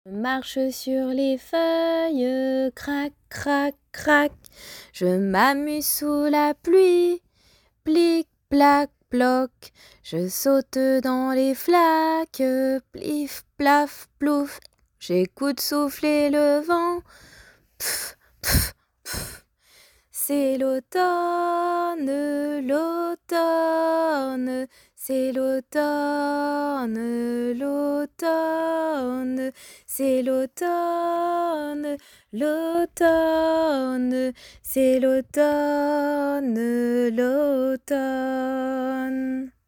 Je marche sur les feuilles, crac, crac, crac. Je m'amuse sous la pluie, plic, plac, ploc. Je saute dans les flaques, plif, plaf, plouf. J'écoute souffler le vent, pff, pff, pff. C'est l'automne, l'automne, c'est l'automne, l'automne, c'est l'automne, l'automne, c'est l'automne, l'automne.